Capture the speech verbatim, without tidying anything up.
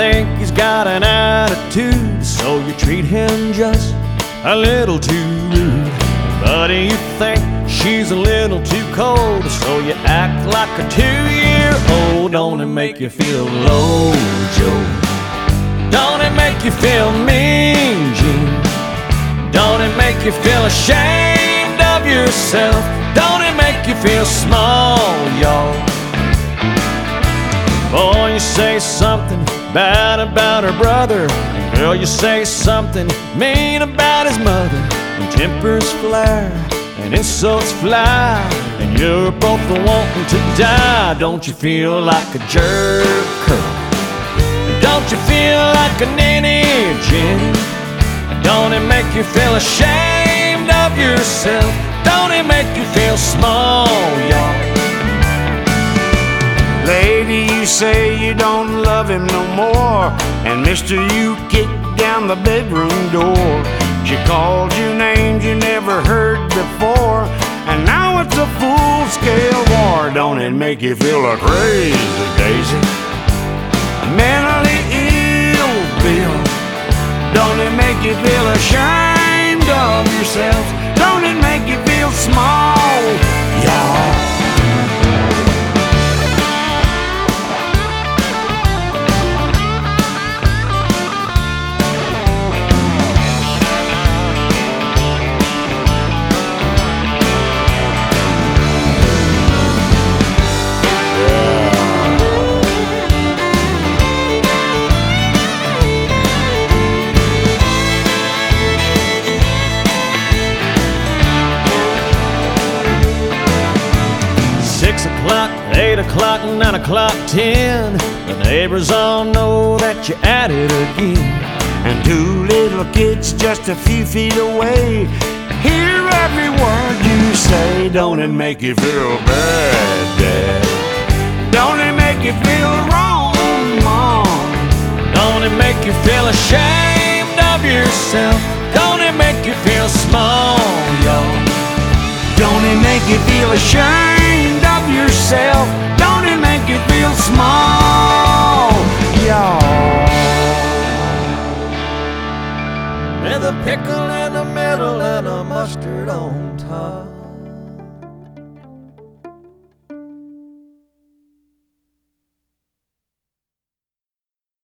think he's got an attitude, so you treat him just a little too rude. Buddy, you think she's a little too cold, so you act like a two-year-old. Don't it make you feel low, Joe? Don't it make you feel mean, Gene? Don't it make you feel ashamed of yourself? Don't it make you feel small, y'all? Boy, you say something bad about her brother, and girl, you say something mean about his mother. And tempers flare and insults fly, and you're both wanting to die. Don't you feel like a jerk, Curl? Don't you feel like a ninny, Jenny? Don't it make you feel ashamed of yourself? Don't it make you feel small, y'all? Lady, you say you don't love him no more, and mister, you kicked down the bedroom door. She called you names you never heard before, and now it's a full-scale war. Don't it make you feel like crazy, Daisy? Mentally ill, Bill. Don't it make you feel ashamed of yourself? Don't it make you feel small, y'all? Six o'clock, eight o'clock, nine o'clock, ten. The neighbors all know that you're at it again. And two little kids just a few feet away hear every word you say. Don't it make you feel bad, Dad? Don't it make you feel wrong, Mom? Don't it make you feel ashamed of yourself? Don't it make you feel small, y'all? Don't it make you feel ashamed of yourself? Don't it make you feel small, y'all? With a pickle in the middle and a mustard on top.